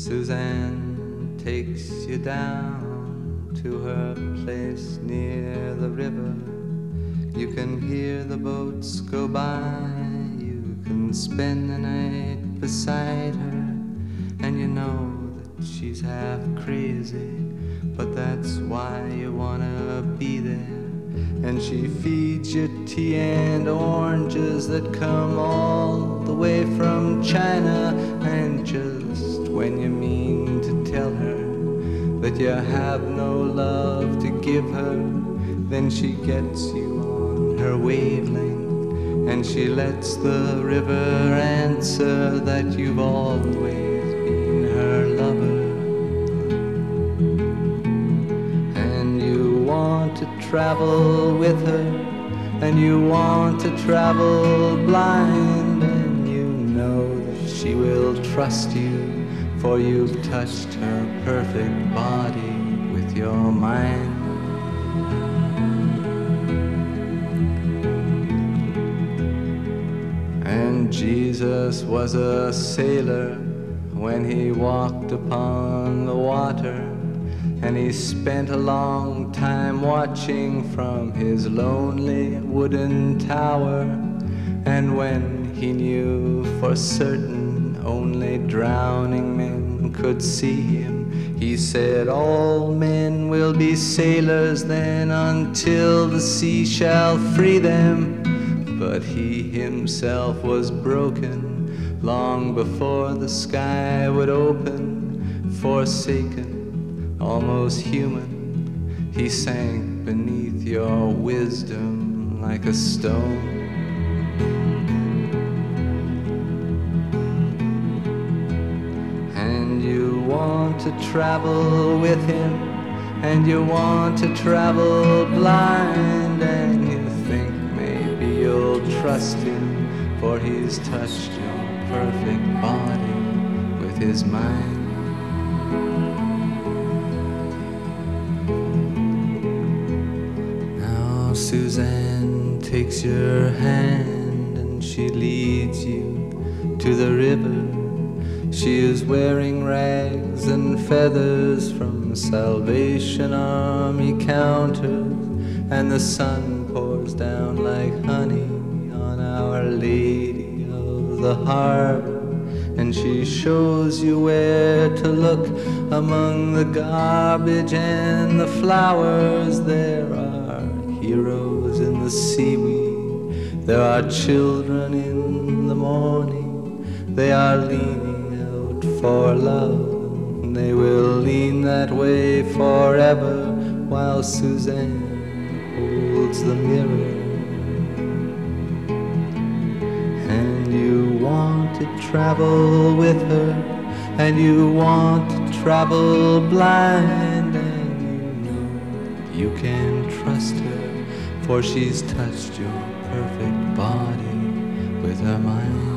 Suzanne takes you down to her place near the river. You can hear the boats go by. You can spend the night beside her. And you know that she's half crazy, but that's why you wanna be there. And she feeds you tea and oranges that come all the way from China. And just when you mean to tell her that you have no love to give her, then she gets you on her wavelength, and she lets the river answer that you've always been her lover. And you want to travel with her, and you want to travel blind, and you know that she will trust you, for you've touched her perfect body with your mind. And Jesus was a sailor when he walked upon the water, and he spent a long time watching from his lonely wooden tower. And when he knew for certain only drowning men could see him, he said, all men will be sailors then until the sea shall free them. But he himself was broken long before the sky would open. Forsaken, almost human, he sank beneath your wisdom like a stone. And you want to travel with him, and you want to travel blind, and you think maybe you'll trust him, for he's touched your perfect body with his mind. Now Suzanne takes your hand and she leads you to the river. She is wearing rags and feathers from Salvation Army counters, and the sun pours down like honey on Our Lady of the Harbor. And she shows you where to look among the garbage and the flowers. There are heroes in the seaweed, there are children in the morning. They are leaning out for love, and they will lean that way forever, while Suzanne holds the mirror. And you want to travel with her, and you want to travel blind, and you know you can trust her, for she's touched your perfect body with her mind.